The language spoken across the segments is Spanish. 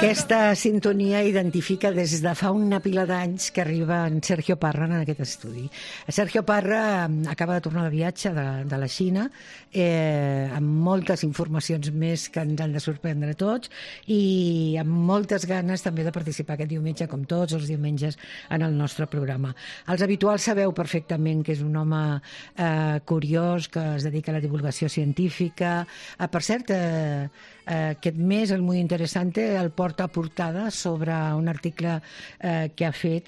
Aquesta sintonia identifica des de fa una pila d'anys que arriba en Sergio Parra en aquest estudi. Sergio Parra acaba de tornar de viatge de la Xina amb moltes informacions més que ens han de sorprendre a tots i amb moltes ganes també de participar aquest diumenge, com tots els diumenges, en el nostre programa. Els habituals sabeu perfectament que és un home curiós, que es dedica a la divulgació científica. Per cert, aquest mes, el Muy Interesante, el porta a portada sobre un article que ha fet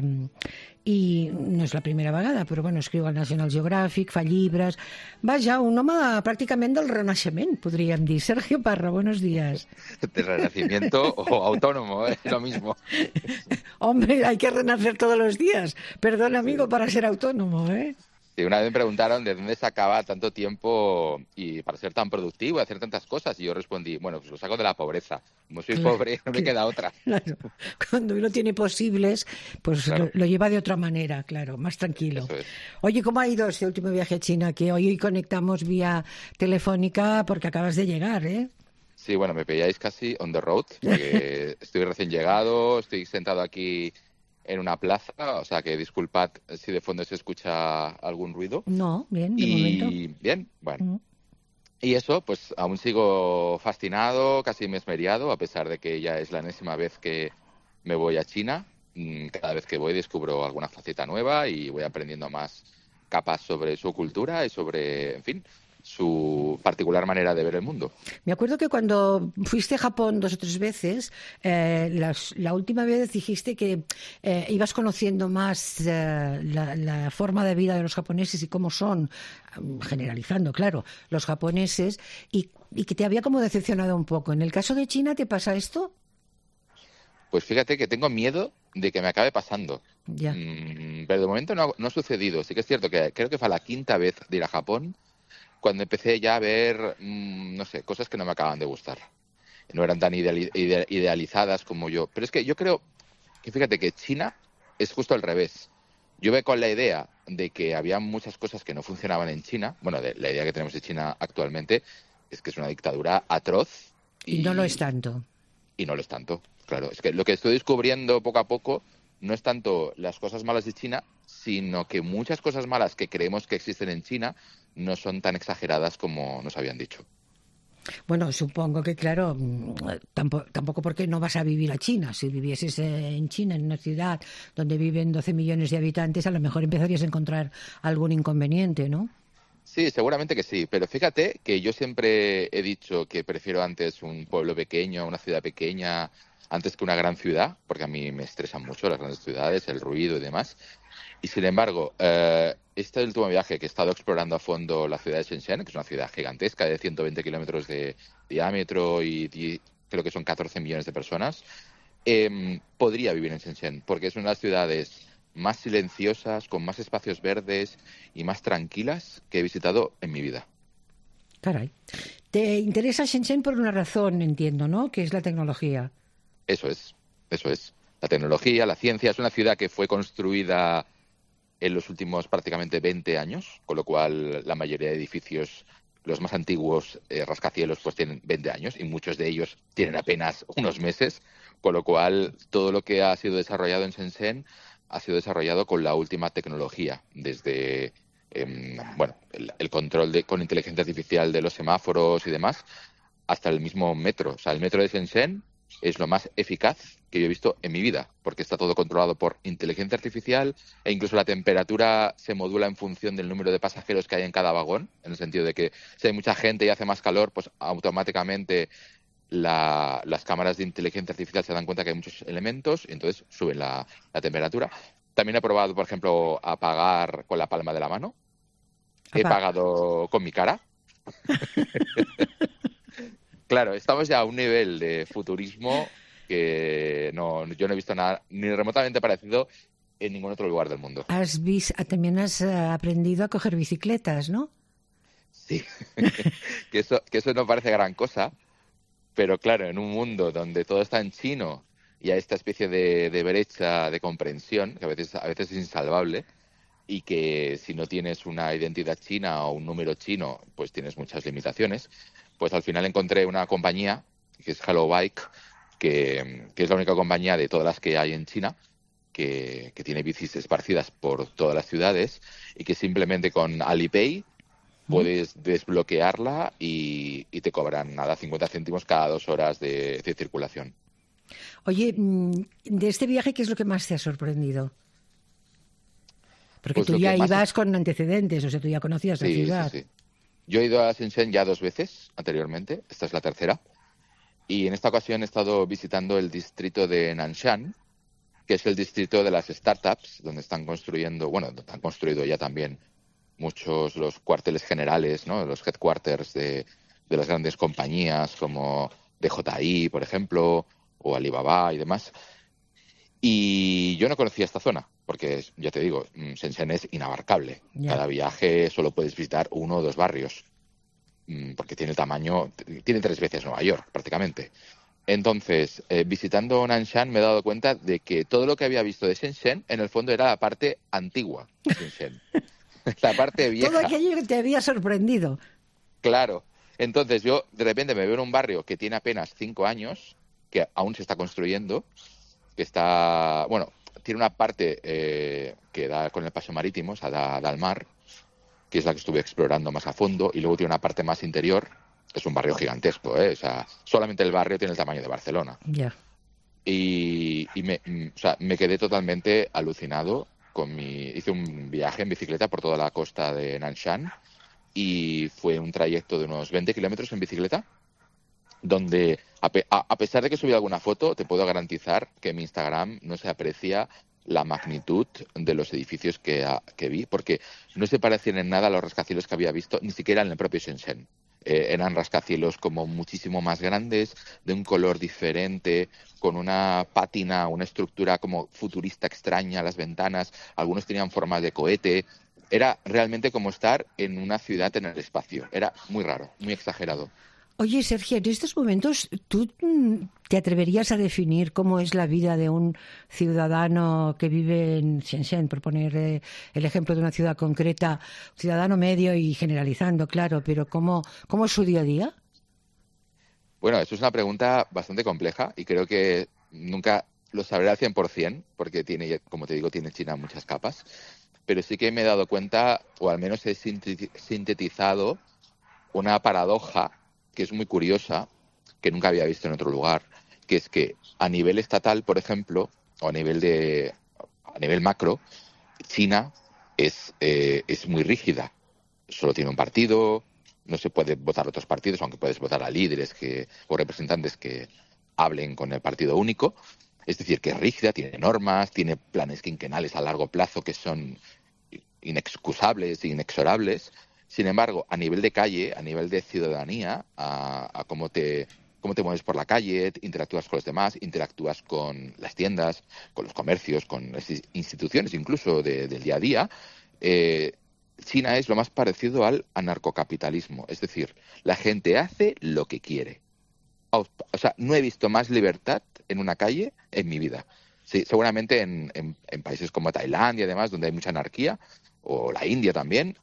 i no és la primera vegada, però bueno, escriu al National Geographic, fa llibres. Vaja, un home pràcticament del Renaixement, podríem dir. Sergio Parra, buenos días. De renacimiento o autónomo, lo mismo. Hombre, hay que renacer todos los días. Perdón, amigo, para ser autónomo, ¿eh? Sí, una vez me preguntaron de dónde sacaba tanto tiempo y para ser tan productivo y hacer tantas cosas. Y yo respondí, bueno, pues lo saco de la pobreza. Como soy pobre, no me queda otra. Claro. Cuando uno tiene posibles, pues claro, lo lleva de otra manera, claro, más tranquilo. Eso es. Oye, ¿cómo ha ido este último viaje a China? Que hoy conectamos vía telefónica porque acabas de llegar, ¿eh? Sí, bueno, me pilláis casi on the road, porque estoy recién llegado, estoy sentado aquí en una plaza, o sea que disculpad si de fondo se escucha algún ruido. No, bien, de momento. Bien, bueno. Y eso, pues aún sigo fascinado, casi mesmeriado, a pesar de que ya es la enésima vez que me voy a China. Cada vez que voy descubro alguna faceta nueva y voy aprendiendo más capas sobre su cultura y sobre, en fin, su particular manera de ver el mundo. Me acuerdo que cuando fuiste a Japón 2 o 3 veces, la última vez dijiste que ibas conociendo más la forma de vida de los japoneses y cómo son, generalizando, claro, los japoneses, y que te había como decepcionado un poco. ¿En el caso de China te pasa esto? Pues fíjate que tengo miedo de que me acabe pasando. Ya. Pero de momento no ha sucedido. Sí que es cierto que creo que fue la 5ª vez de ir a Japón cuando empecé ya a ver, no sé, cosas que no me acaban de gustar. No eran tan idealizadas como yo. Pero es que yo creo que, fíjate, que China es justo al revés. Yo veo con la idea de que había muchas cosas que no funcionaban en China. Bueno, la idea que tenemos de China actualmente es que es una dictadura atroz. Y no lo es tanto. Y no lo es tanto, claro. Es que lo que estoy descubriendo poco a poco no es tanto las cosas malas de China, sino que muchas cosas malas que creemos que existen en China no son tan exageradas como nos habían dicho. Bueno, supongo que, claro, tampoco porque no vas a vivir a China. Si vivieses en China, en una ciudad donde viven 12 millones de habitantes, a lo mejor empezarías a encontrar algún inconveniente, ¿no? Sí, seguramente que sí, pero fíjate que yo siempre he dicho que prefiero antes un pueblo pequeño, una ciudad pequeña, antes que una gran ciudad, porque a mí me estresan mucho las grandes ciudades, el ruido y demás. Y sin embargo, este último viaje que he estado explorando a fondo la ciudad de Shenzhen, que es una ciudad gigantesca de 120 kilómetros de diámetro y creo que son 14 millones de personas, podría vivir en Shenzhen, porque es una de las ciudades más silenciosas, con más espacios verdes y más tranquilas que he visitado en mi vida. Caray. Te interesa Shenzhen por una razón, entiendo, ¿no? Que es la tecnología. Eso es. La tecnología, la ciencia. Es una ciudad que fue construida en los últimos prácticamente 20 años, con lo cual la mayoría de edificios, los más antiguos rascacielos, pues tienen 20 años y muchos de ellos tienen apenas unos meses, con lo cual todo lo que ha sido desarrollado en Shenzhen ha sido desarrollado con la última tecnología, desde el control con inteligencia artificial de los semáforos y demás, hasta el mismo metro. O sea, el metro de Shenzhen es lo más eficaz que yo he visto en mi vida, porque está todo controlado por inteligencia artificial e incluso la temperatura se modula en función del número de pasajeros que hay en cada vagón, en el sentido de que si hay mucha gente y hace más calor, pues automáticamente las cámaras de inteligencia artificial se dan cuenta que hay muchos elementos y entonces suben la temperatura. También he probado, por ejemplo, a pagar con la palma de la mano. He pagado con mi cara. Claro, estamos ya a un nivel de futurismo que yo no he visto nada ni remotamente parecido en ningún otro lugar del mundo. También has aprendido a coger bicicletas, ¿no? Sí, que eso no parece gran cosa, pero claro, en un mundo donde todo está en chino y hay esta especie de brecha de comprensión, que a veces es insalvable, y que si no tienes una identidad china o un número chino, pues tienes muchas limitaciones, pues al final encontré una compañía, que es Hello Bike, que es la única compañía de todas las que hay en China que tiene bicis esparcidas por todas las ciudades y que simplemente con Alipay puedes desbloquearla y te cobran nada, 50 céntimos cada 2 horas de circulación. Oye, de este viaje, ¿qué es lo que más te ha sorprendido? Porque Pues tú lo ya que más... ibas con antecedentes, o sea, tú ya conocías la Sí, sí, ciudad. sí. Yo he ido a Shenzhen ya 2 veces anteriormente, esta es la tercera, y en esta ocasión he estado visitando el distrito de Nanshan, que es el distrito de las startups, donde están construyendo, bueno, donde han construido ya también muchos los cuarteles generales, ¿no? Los headquarters de las grandes compañías como DJI, por ejemplo, o Alibaba y demás. Y yo no conocía esta zona, porque ya te digo, Shenzhen es inabarcable. Ya. Cada viaje solo puedes visitar 1 o 2 barrios, porque tiene el tamaño, tiene 3 veces Nueva York, prácticamente. Entonces, visitando Nanshan me he dado cuenta de que todo lo que había visto de Shenzhen, en el fondo era la parte antigua de Shenzhen, la parte Todo vieja, aquello que te había sorprendido. claro. Entonces yo de repente me veo en un barrio que tiene apenas 5 años, que aún se está construyendo, que está, bueno, tiene una parte que da con el paseo marítimo, o sea, da al mar, que es la que estuve explorando más a fondo, y luego tiene una parte más interior. Es un barrio gigantesco, ¿eh? O sea, solamente el barrio tiene el tamaño de Barcelona. Ya. O sea, me quedé totalmente alucinado hice un viaje en bicicleta por toda la costa de Nanshan y fue un trayecto de unos 20 kilómetros en bicicleta, donde a pesar de que subí alguna foto, te puedo garantizar que en mi Instagram no se aprecia la magnitud de los edificios que vi, porque no se parecían en nada a los rascacielos que había visto, ni siquiera en el propio Shenzhen. Eran rascacielos como muchísimo más grandes, de un color diferente, con una pátina, una estructura como futurista extraña, las ventanas, algunos tenían formas de cohete. Era realmente como estar en una ciudad en el espacio. Era muy raro, muy exagerado. Oye, Sergio, en estos momentos, ¿tú te atreverías a definir cómo es la vida de un ciudadano que vive en Shenzhen, por poner el ejemplo de una ciudad concreta, ciudadano medio y generalizando, claro, pero cómo es su día a día? Bueno, eso es una pregunta bastante compleja y creo que nunca lo sabré al 100% porque tiene, como te digo, tiene China muchas capas, pero sí que me he dado cuenta, o al menos he sintetizado una paradoja que es muy curiosa, que nunca había visto en otro lugar, que es que a nivel estatal, por ejemplo, o a nivel macro, China es muy rígida. Solo tiene un partido, no se puede votar otros partidos, aunque puedes votar a líderes o representantes que hablen con el partido único. Es decir, que es rígida, tiene normas, tiene planes quinquenales a largo plazo que son inexcusables e inexorables. Sin embargo, a nivel de calle, a nivel de ciudadanía, a cómo te mueves por la calle, interactúas con los demás, interactúas con las tiendas, con los comercios, con las instituciones incluso del día a día, China es lo más parecido al anarcocapitalismo. Es decir, la gente hace lo que quiere. O sea, no he visto más libertad en una calle en mi vida. Sí, seguramente en países como Tailandia, además, donde hay mucha anarquía, o la India también,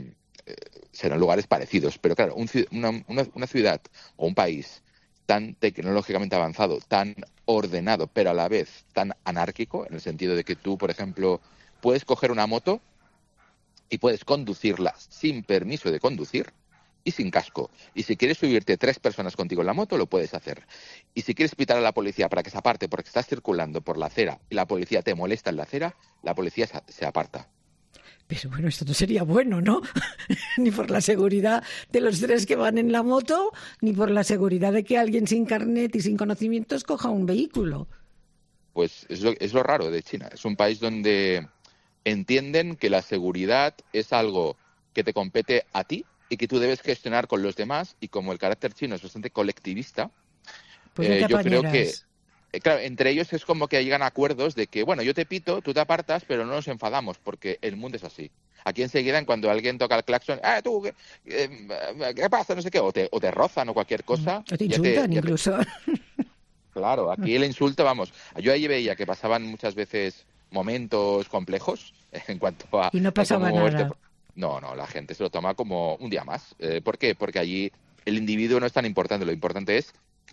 serán lugares parecidos. Pero claro, una ciudad o un país tan tecnológicamente avanzado, tan ordenado, pero a la vez tan anárquico, en el sentido de que tú, por ejemplo, puedes coger una moto y puedes conducirla sin permiso de conducir y sin casco. Y si quieres subirte 3 personas contigo en la moto, lo puedes hacer. Y si quieres pitar a la policía para que se aparte porque estás circulando por la acera y la policía te molesta en la acera, la policía se aparta. Pero bueno, esto no sería bueno, ¿no? Ni por la seguridad de los 3 que van en la moto, ni por la seguridad de que alguien sin carnet y sin conocimientos coja un vehículo. Pues es lo raro de China. Es un país donde entienden que la seguridad es algo que te compete a ti y que tú debes gestionar con los demás, y como el carácter chino es bastante colectivista, Pues ya te yo creo que, apañarás. claro, entre ellos es como que llegan a acuerdos de que, bueno, yo te pito, tú te apartas, pero no nos enfadamos porque el mundo es así. Aquí enseguida, en cuando alguien toca el claxon, tú, ¿qué pasa? No sé qué, o te rozan o cualquier cosa, O te insultan incluso. Claro, aquí el insulto, vamos, yo ahí veía que pasaban muchas veces momentos complejos en cuanto a Y no pasaba cómo nada. No, no, la gente se lo toma como un día más. ¿Por qué? Porque allí el individuo no es tan importante, lo importante es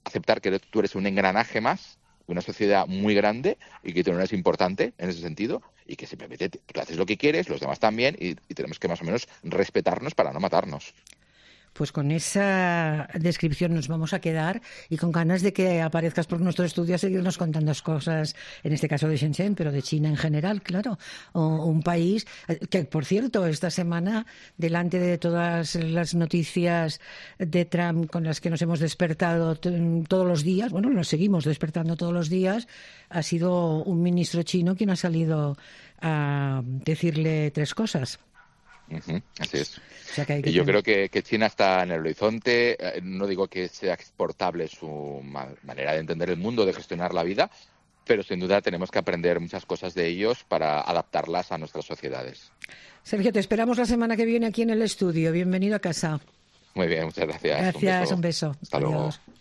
aceptar que tú eres un engranaje más, una sociedad muy grande y que tú no eres importante en ese sentido y que simplemente tú haces lo que quieres, los demás también y tenemos que más o menos respetarnos para no matarnos. Pues con esa descripción nos vamos a quedar y con ganas de que aparezcas por nuestro estudio a seguirnos contando cosas, en este caso de Shenzhen, pero de China en general, claro. Un país que, por cierto, esta semana, delante de todas las noticias de Trump con las que nos hemos despertado todos los días, bueno, nos seguimos despertando todos los días, ha sido un ministro chino quien ha salido a decirle 3 cosas. Así es. O sea que y yo creo que China está en el horizonte. No digo que sea exportable su manera de entender el mundo, de gestionar la vida, pero sin duda tenemos que aprender muchas cosas de ellos para adaptarlas a nuestras sociedades. Sergio, te esperamos la semana que viene aquí en el estudio. Bienvenido a casa. Muy bien, muchas gracias. Gracias, un beso. Hasta luego.